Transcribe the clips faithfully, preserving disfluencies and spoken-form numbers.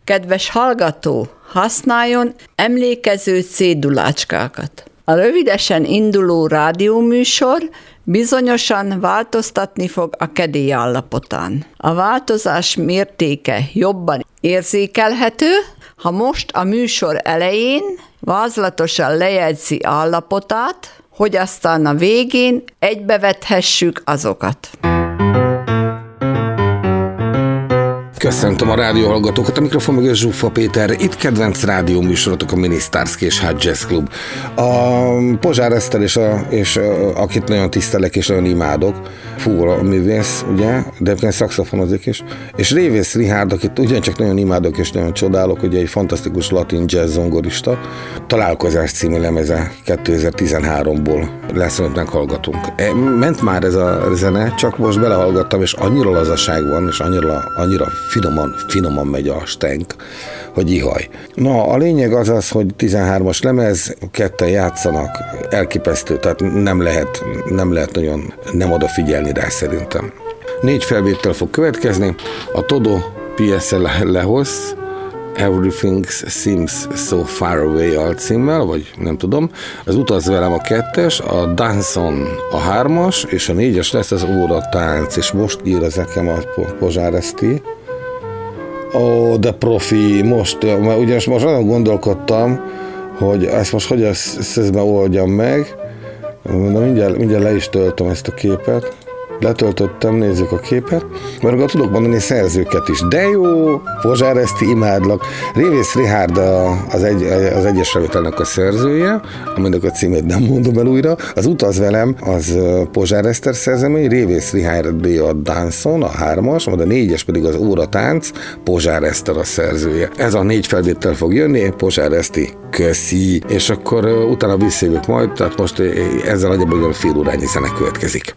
Kedves hallgató, használjon emlékező cédulácskákat. A rövidesen induló rádióműsor bizonyosan változtatni fog a kedély állapotán. A változás mértéke jobban érzékelhető, ha most a műsor elején vázlatosan lejegyzi állapotát, hogy aztán a végén egybevethessük azokat. Köszöntöm a rádióhallgatókat, a mikrofon mögött Zsuffa Péter, itt kedvenc rádióműsorotok a Minisztárszki és Hot Jazz Club. A Pozsár Eszter, és, a, és a, akit nagyon tisztelek és nagyon imádok, fúvóra művész, ugye, de egyébként szaxofonozik is, és Révész Richárd, akit ugyancsak nagyon imádok és nagyon csodálok, ugye egy fantasztikus latin jazz zongorista, Találkozás című lemeze kétezer-tizenháromból lesz, amit meghallgatunk. Ment már ez a zene, csak most belehallgattam, és annyira lazaság van, és annyira, annyira finoman, finoman megy a stenk, hogy ihaj. Na, a lényeg az az, hogy tizenhármas lemez, ketten játszanak, elképesztő, tehát nem lehet, nem lehet nagyon nem odafigyelni rá szerintem. Négy felvétel fog következni, a Todo Piese Lejos, Everything Seems So Far Away alcímmel, vagy nem tudom, az Utaz velem a kettes, a Danson a hármas, és a négyes lesz az Óratánc, és most ír az nekem a Pozsár Eszti. Ó, de profi, most, ugyanis most nagyon gondolkodtam, hogy ezt most hogy ezt, ezt oldjam meg, de mindjárt, mindjárt le is töltöm ezt a képet. Letöltöttem, nézzük a képet, mert akkor tudok mondani szerzőket is. De jó, Pozsár Eszti, imádlak. Révész Richárd az, egy, az egyes felvételnek a szerzője, aminek a címét nem mondom el újra. Az Utaz velem az Pozsár Eszter szerzemény, Révész Richárd a Danson, a hármas, majd a négyes pedig az Óratánc, Pozsár Eszter a szerzője. Ez a négy felvétel fog jönni, Pozsár Eszti, köszi. És akkor utána visszajövök majd, tehát most ezzel nagyjából fél órányi zene következik.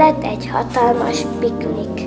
Lehet egy hatalmas piknik.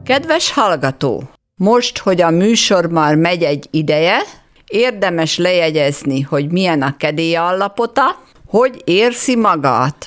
Kedves hallgató! Most, hogy a műsor már megy egy ideje, érdemes lejegyezni, hogy milyen a kedély állapota, hogy érzi magát.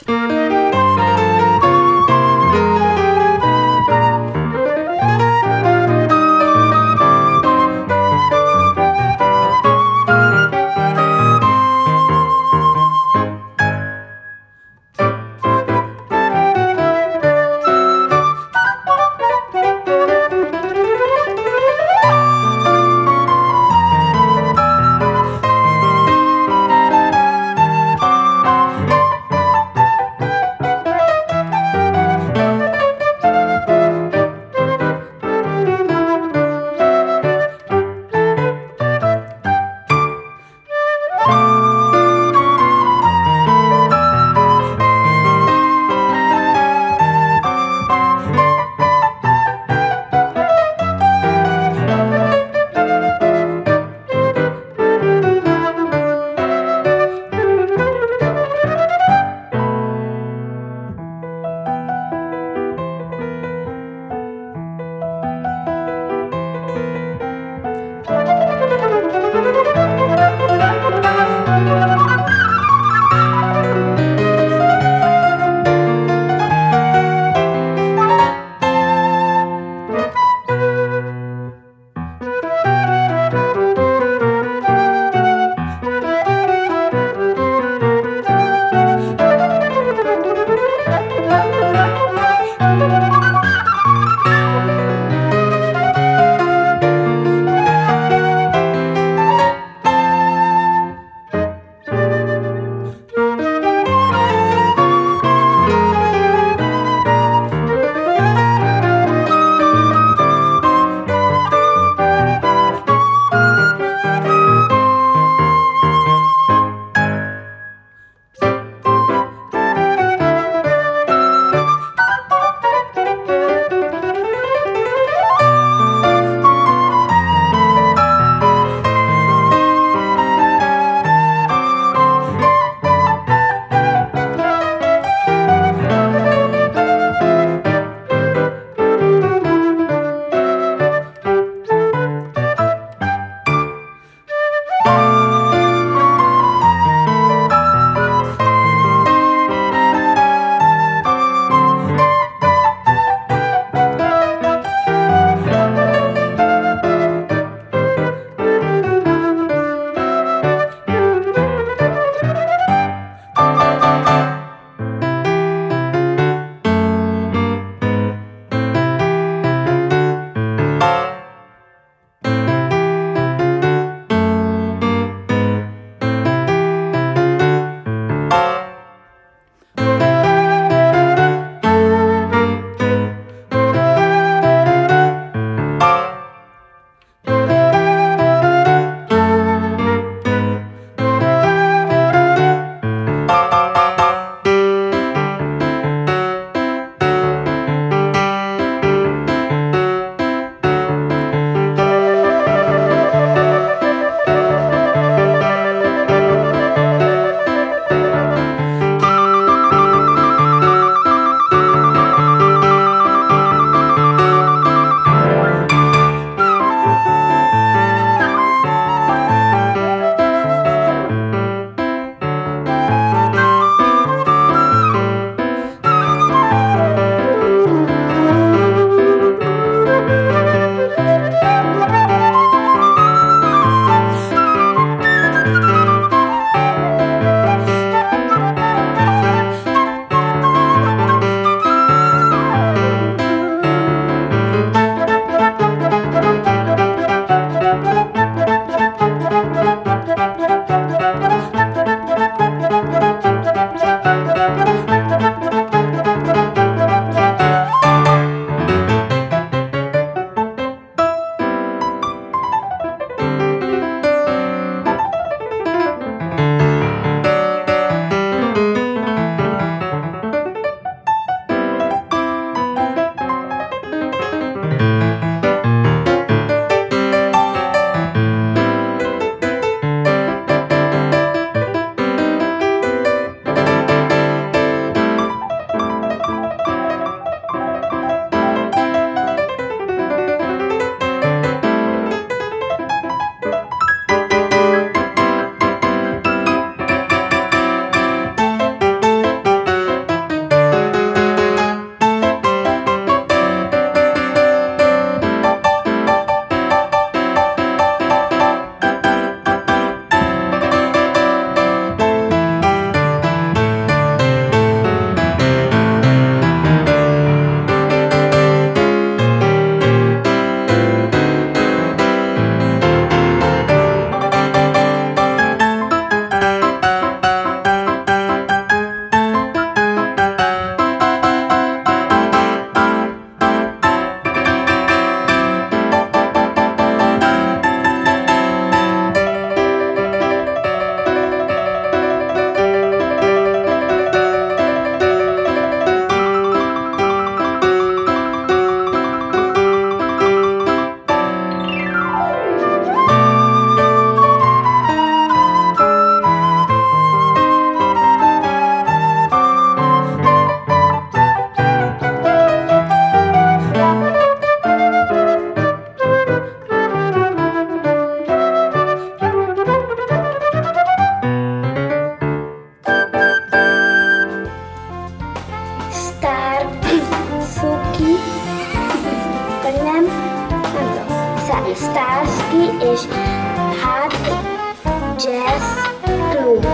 és hát Jazz Club.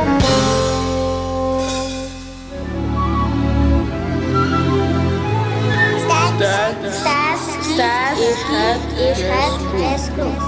Stars, stars, stars és hát, és hát Jazz Club.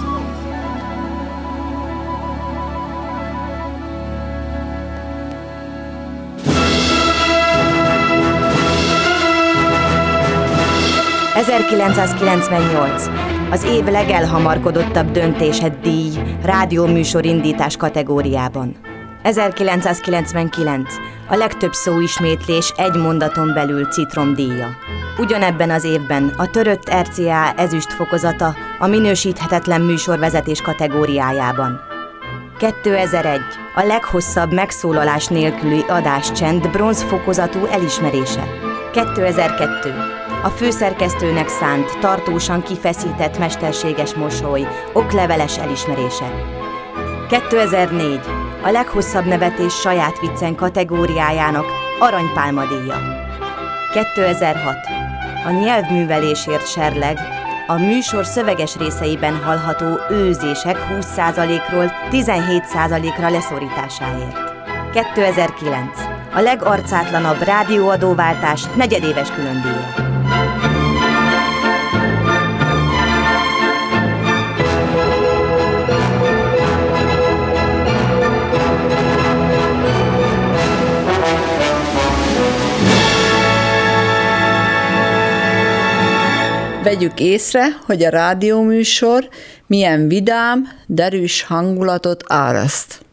ezerkilencszázkilencvennyolc. Az év legelhamarkodottabb döntése díj rádióműsor indítás kategóriában. ezerkilencszázkilencvenkilenc. A legtöbb szóismétlés egy mondaton belül Citrom díja. Ugyanebben az évben a törött er cé á ezüst fokozata a minősíthetetlen műsorvezetés kategóriájában. kétezer-egy. A leghosszabb megszólalás nélküli adáscsend bronz fokozatú elismerése. kétezer-kettő. A főszerkesztőnek szánt, tartósan kifeszített mesterséges mosoly, okleveles elismerése. kétezer-négy. A leghosszabb nevetés saját viccen kategóriájának aranypálma díja. kétezer-hat. A nyelvművelésért serleg, a műsor szöveges részeiben hallható őzések húsz százalékról tizenhét százalékra leszorításáért. kétezer-kilenc. A legarcátlanabb rádióadóváltás negyedéves különdíja. Vegyük észre, hogy a rádióműsor milyen vidám, derűs hangulatot áraszt.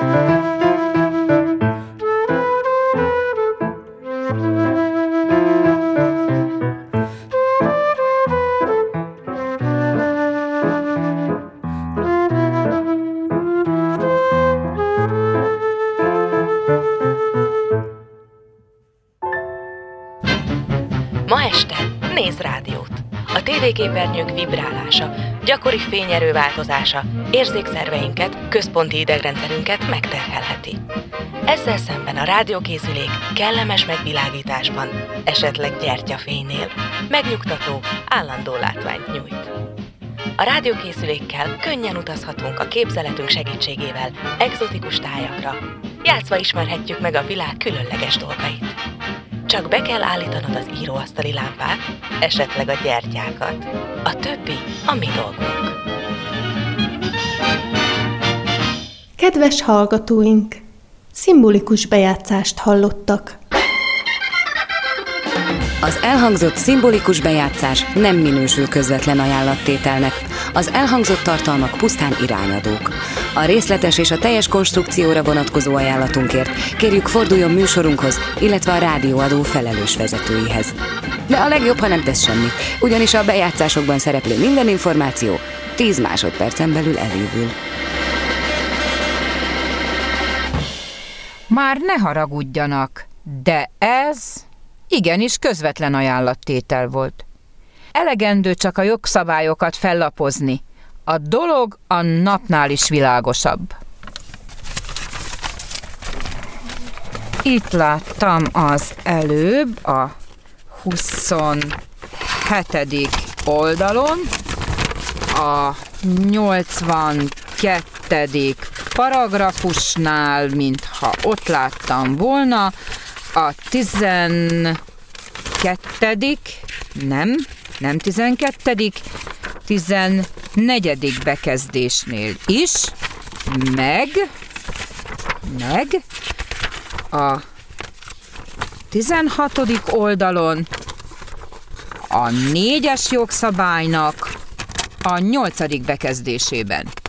Ma este nézz rádiót! A tévéképernyők vibrálása, gyakori fényerő változása érzékszerveinket, központi idegrendszerünket megterhelheti. Ezzel szemben a rádiókészülék kellemes megvilágításban, esetleg gyertyafénynél megnyugtató, állandó látványt nyújt. A rádiókészülékkel könnyen utazhatunk a képzeletünk segítségével egzotikus tájakra, játszva ismerhetjük meg a világ különleges dolgait. Csak be kell állítanod az íróasztali lámpát, esetleg a gyertyákat. A többi a mi dolgunk. Kedves hallgatóink! Szimbolikus bejátszást hallottak. Az elhangzott szimbolikus bejátszás nem minősül közvetlen ajánlattételnek. Az elhangzott tartalmak pusztán irányadók. A részletes és a teljes konstrukcióra vonatkozó ajánlatunkért kérjük forduljon műsorunkhoz, illetve a rádióadó felelős vezetőihez. De a legjobb, ha nem tesz semmit, ugyanis a bejátszásokban szereplő minden információ tíz másodpercen belül elévül. Már ne haragudjanak, de ez igenis közvetlen ajánlattétel volt. Elegendő csak a jogszabályokat fellapozni. A dolog a napnál is világosabb. Itt láttam az előbb a huszonhetedik oldalon a nyolcvankettedik paragrafusnál, mintha ott láttam volna, a tizenkettedik, nem, nem tizenkettedik, tizennegyedik bekezdésnél is, meg, meg a tizenhatodik oldalon a négyes jogszabálynak a nyolcadik bekezdésében.